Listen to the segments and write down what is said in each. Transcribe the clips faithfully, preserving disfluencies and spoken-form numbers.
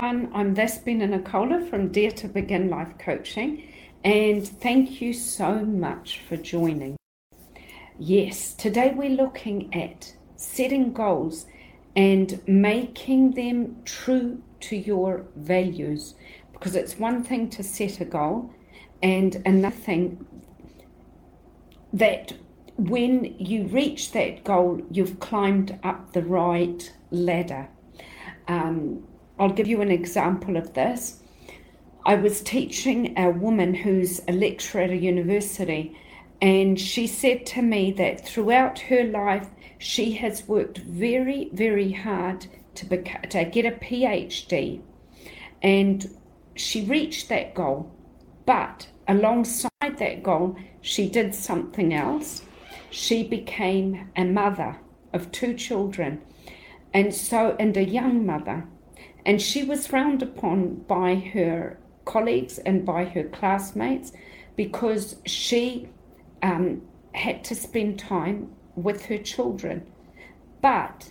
I'm Thespina Nicola from Dare to Begin Life Coaching, and thank you so much for joining. Yes, today we're looking at setting goals and making them true to your values, because it's one thing to set a goal and another thing that when you reach that goal, you've climbed up the right ladder. Um, I'll give you an example of this. I was teaching a woman who's a lecturer at a university, and she said to me that throughout her life, she has worked very, very hard to, beca- to get a PhD, and she reached that goal. But alongside that goal, she did something else. She became a mother of two children, and so and a young mother. And she was frowned upon by her colleagues and by her classmates because she um, had to spend time with her children. But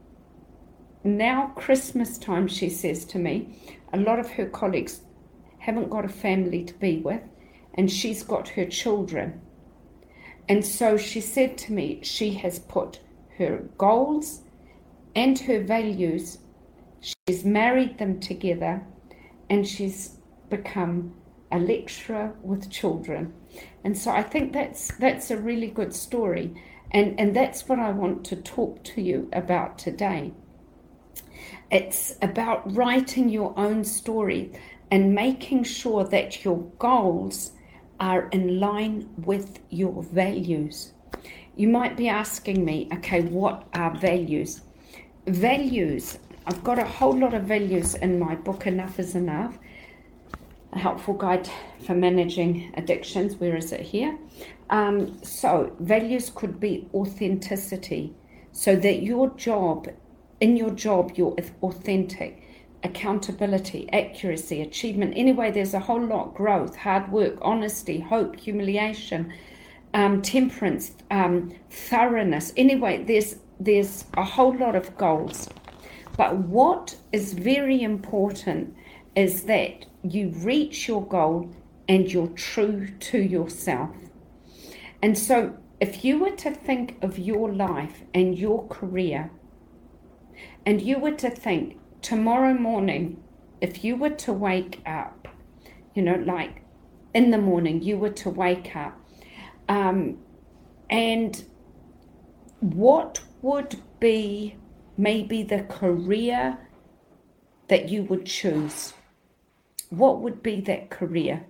now Christmas time, she says to me, a lot of her colleagues haven't got a family to be with, and she's got her children. And so she said to me, she has put her goals and her values, she's married them together, and she's become a lecturer with children. And so I think that's that's a really good story. And, and that's what I want to talk to you about today. It's about writing your own story and making sure that your goals are in line with your values. You might be asking me, okay, what are values? Values, I've got a whole lot of values in my book, Enough is Enough, a helpful guide for managing addictions. Where is it here? Um, so values could be authenticity, so that your job, in your job, you're authentic. Accountability, accuracy, achievement. Anyway, there's a whole lot: growth, hard work, honesty, hope, humiliation, um, temperance, um, thoroughness. Anyway, there's there's a whole lot of goals. But what is very important is that you reach your goal and you're true to yourself. And so if you were to think of your life and your career, and you were to think, tomorrow morning, if you were to wake up, you know, like in the morning, you were to wake up, um, and what would be maybe the career that you would choose? What would be that career?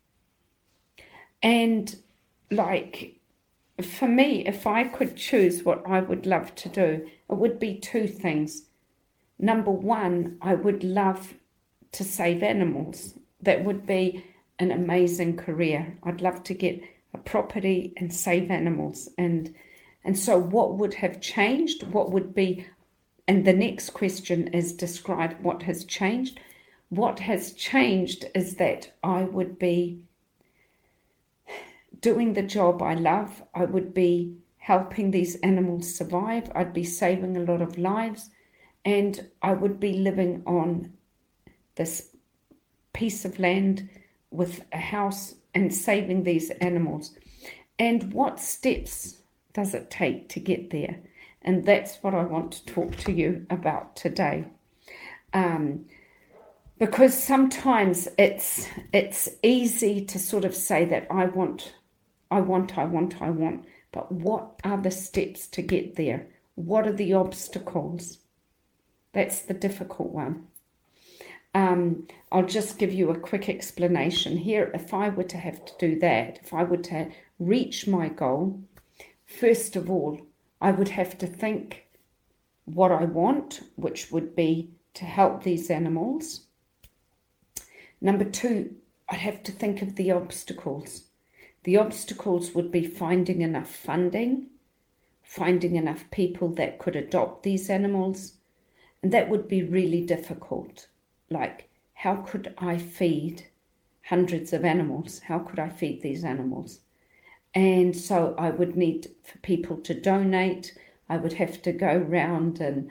And like, for me, if I could choose what I would love to do, it would be two things. Number one, I would love to save animals. That would be an amazing career. I'd love to get a property and save animals. And and so what would have changed? What would be, and the next question is describe what has changed. What has changed is that I would be doing the job I love. I would be helping these animals survive. I'd be saving a lot of lives. And I would be living on this piece of land with a house and saving these animals. And what steps does it take to get there? And that's what I want to talk to you about today. Um, because sometimes it's it's easy to sort of say that I want, I want, I want, I want. But what are the steps to get there? What are the obstacles? That's the difficult one. Um, I'll just give you a quick explanation here. If I were to have to do that, if I were to reach my goal, first of all, I would have to think what I want, which would be to help these animals. Number two, I'd have to think of the obstacles. The obstacles would be finding enough funding, finding enough people that could adopt these animals. And that would be really difficult. Like, how could I feed hundreds of animals? How could I feed these animals? And so I would need for people to donate. I would have to go round and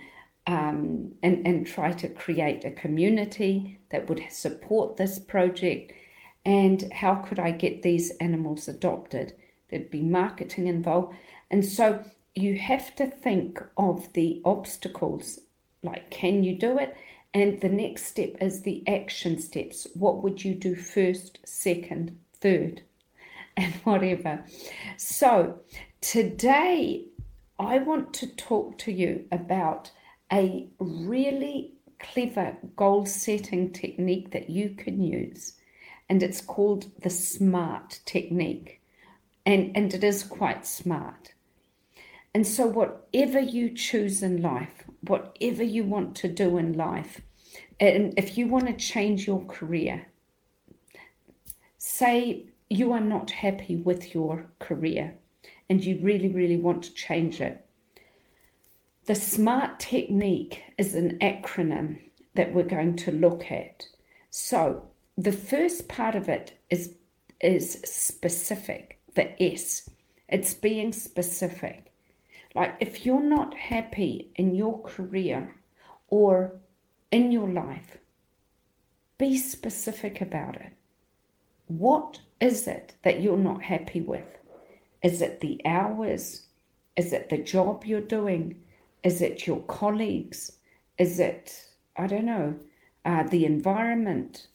um, and, and try to create a community that would support this project. And how could I get these animals adopted? There'd be marketing involved. And so you have to think of the obstacles, like, can you do it? And the next step is the action steps. What would you do first, second, third, and whatever? So today I want to talk to you about a really clever goal setting technique that you can use. And it's called the SMART technique. And, and it is quite smart. And so whatever you choose in life, whatever you want to do in life, and if you want to change your career, say you are not happy with your career and you really, really want to change it. The SMART technique is an acronym that we're going to look at. So the first part of it is, is specific, the S. It's being specific. Like, if you're not happy in your career or in your life, be specific about it. What is it that you're not happy with? Is it the hours? Is it the job you're doing? Is it your colleagues? Is it, I don't know, uh, the environment?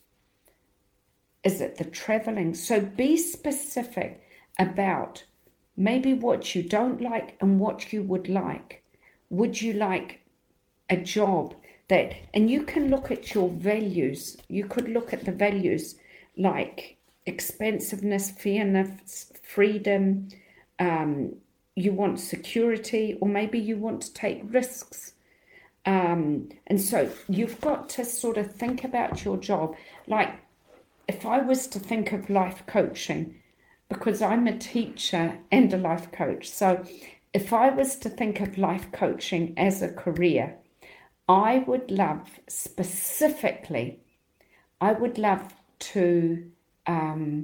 Is it the traveling? So be specific about maybe what you don't like and what you would like. Would you like a job that, and you can look at your values. You could look at the values like expansiveness, fairness, freedom. Um, you want security, or maybe you want to take risks. Um, and so you've got to sort of think about your job. Like, if I was to think of life coaching, because I'm a teacher and a life coach. So if I was to think of life coaching as a career, I would love specifically, I would love to um,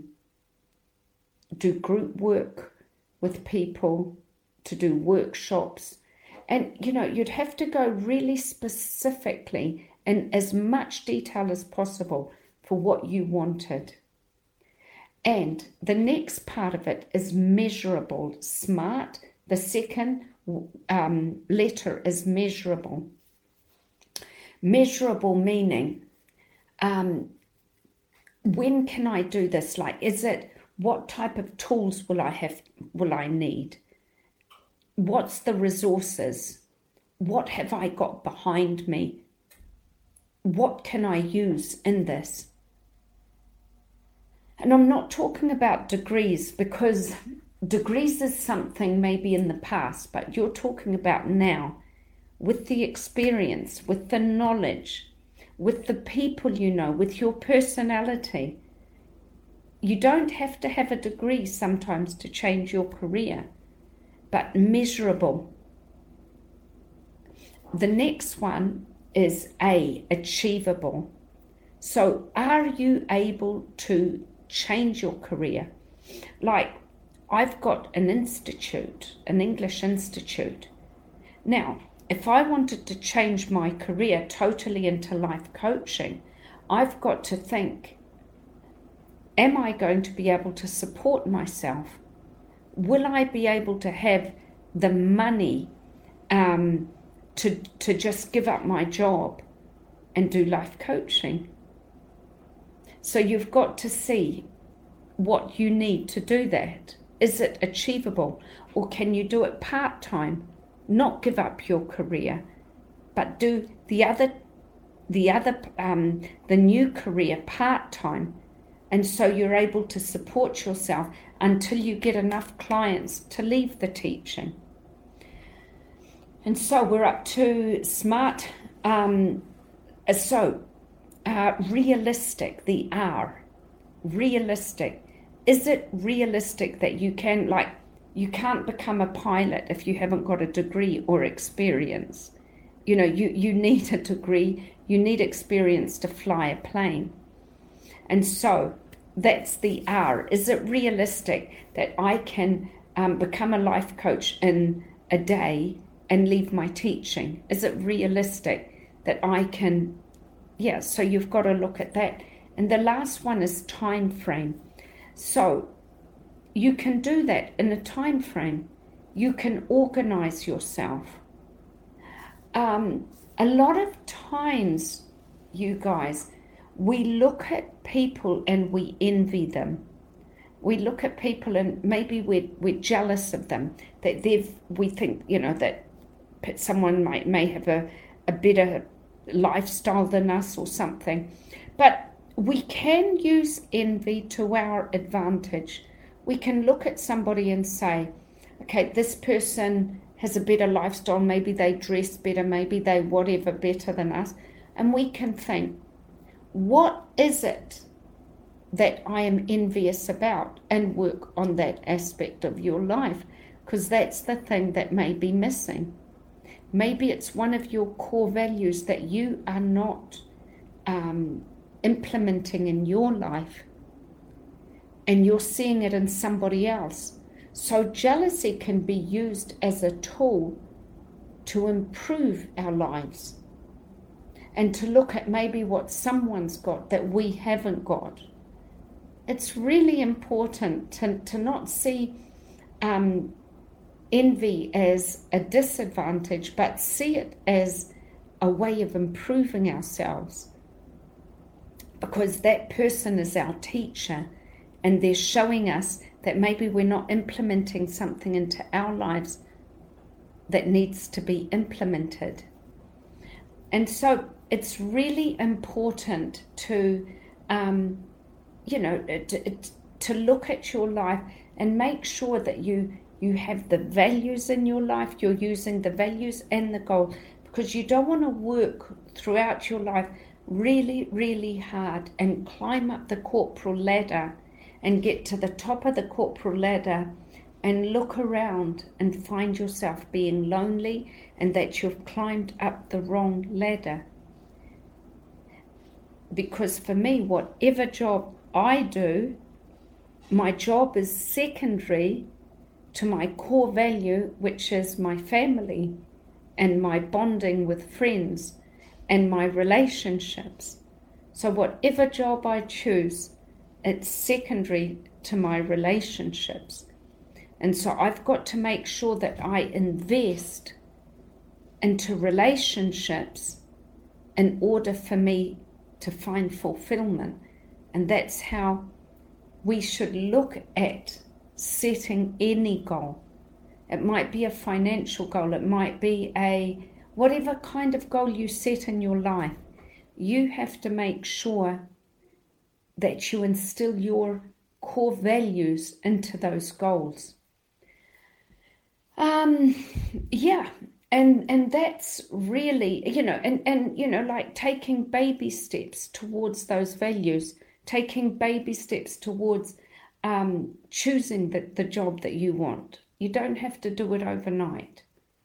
do group work with people, to do workshops. And, you know, you'd have to go really specifically in as much detail as possible for what you wanted. And the next part of it is measurable, SMART. The second um, letter is measurable. Measurable meaning, um, when can I do this? Like, is it, what type of tools will I have, will I need? What's the resources? What have I got behind me? What can I use in this? And I'm not talking about degrees, because degrees is something maybe in the past, but you're talking about now, with the experience, with the knowledge, with the people you know, with your personality. You don't have to have a degree sometimes to change your career, but measurable. The next one is A, achievable. So are you able to change your career? Like, I've got an institute, an English institute. Now, if I wanted to change my career totally into life coaching, I've got to think, am I going to be able to support myself? Will I be able to have the money um, to, to just give up my job and do life coaching? So you've got to see what you need to do that. Is it achievable? Or can you do it part-time? Not give up your career, but do the other, the other, um, the new career part-time. And so you're able to support yourself until you get enough clients to leave the teaching. And so we're up to SMART. Um, so uh, realistic, the R, realistic. Is it realistic that you can, like, you can't become a pilot if you haven't got a degree or experience? You know, you, you need a degree, you need experience to fly a plane. And so that's the R. Is it realistic that I can um, become a life coach in a day and leave my teaching? Is it realistic that I can, yeah, so you've got to look at that. And the last one is time frame. So you can do that in a time frame. You can organize yourself. Um, a lot of times, you guys, we look at people and we envy them. We look at people and maybe we're, we're jealous of them, that they've, we think, you know, that someone might may have a, a better lifestyle than us or something. But we can use envy to our advantage. We can look at somebody and say, okay, this person has a better lifestyle, maybe they dress better, maybe they whatever better than us. And we can think, what is it that I am envious about, and work on that aspect of your life, because that's the thing that may be missing. Maybe it's one of your core values that you are not um, implementing in your life, and you're seeing it in somebody else. So jealousy can be used as a tool to improve our lives and to look at maybe what someone's got that we haven't got. It's really important to, to not see um, envy as a disadvantage, but see it as a way of improving ourselves, because that person is our teacher and they're showing us that maybe we're not implementing something into our lives that needs to be implemented. And so it's really important to, um, you know, to, to look at your life and make sure that you, you have the values in your life, you're using the values and the goal, because you don't want to work throughout your life really, really hard and climb up the corporal ladder and get to the top of the corporal ladder and look around and find yourself being lonely and that you've climbed up the wrong ladder. Because for me, whatever job I do, my job is secondary to my core value, which is my family and my bonding with friends and my relationships. So whatever job I choose, it's secondary to my relationships. And so I've got to make sure that I invest into relationships in order for me to find fulfillment. And that's how we should look at setting any goal. It might be a financial goal, it might be a whatever kind of goal you set in your life. You have to make sure that you instill your core values into those goals. Um, yeah, and and that's really, you know, and, and, you know, like taking baby steps towards those values, taking baby steps towards um, choosing the, the job that you want. You don't have to do it overnight.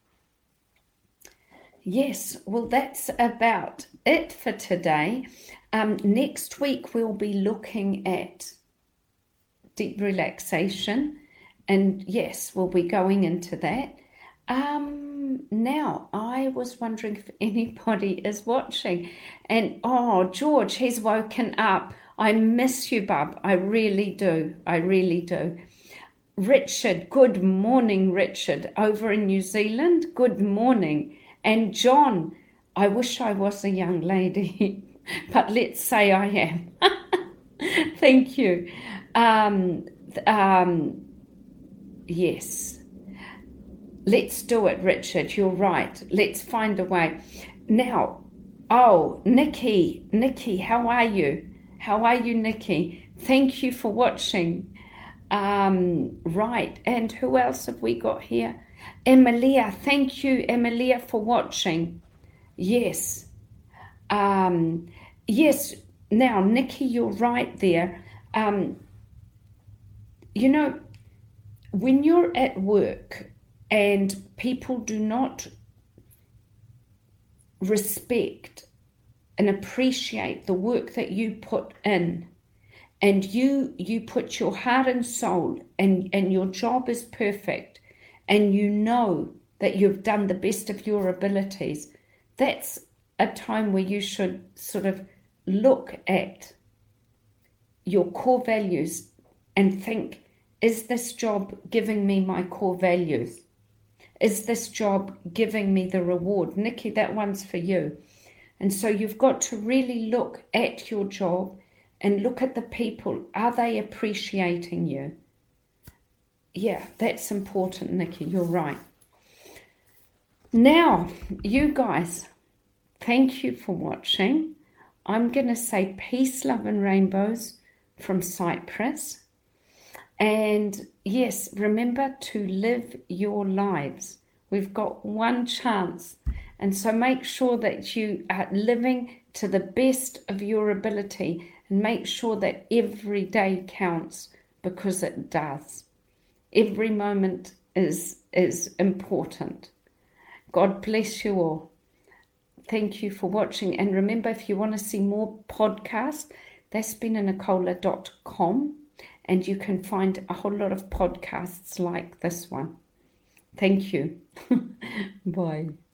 Yes, well, that's about it for today. Um, next week, we'll be looking at deep relaxation. And yes, we'll be going into that. Um, now, I was wondering if anybody is watching. And, oh, George, he's woken up. I miss you, bub. I really do. I really do. Richard, good morning, Richard. Over in New Zealand, good morning. And John, I wish I was a young lady, but let's say I am. Thank you. Um, um, yes. Let's do it, Richard. You're right. Let's find a way. Now, oh, Nikki, Nikki, how are you? How are you, Nikki? Thank you for watching. Um, right. And who else have we got here? Emilia, thank you, Emilia, for watching. Yes. Um, yes. Now, Nikki, you're right there. Um, you know, when you're at work and people do not respect and appreciate the work that you put in, and you you put your heart and soul, and, and your job is perfect, and you know that you've done the best of your abilities, that's a time where you should sort of look at your core values and think, is this job giving me my core values? Is this job giving me the reward? Nikki, that one's for you. And so you've got to really look at your job and look at the people. Are they appreciating you? Yeah, that's important, Nikki. You're right. Now, you guys, thank you for watching. I'm going to say peace, love, and rainbows from Cyprus. And yes, remember to live your lives. We've got one chance. And so make sure that you are living to the best of your ability, and make sure that every day counts, because it does. Every moment is, is important. God bless you all. Thank you for watching. And remember, if you want to see more podcasts, that's been in nicola dot com, and you can find a whole lot of podcasts like this one. Thank you. Bye.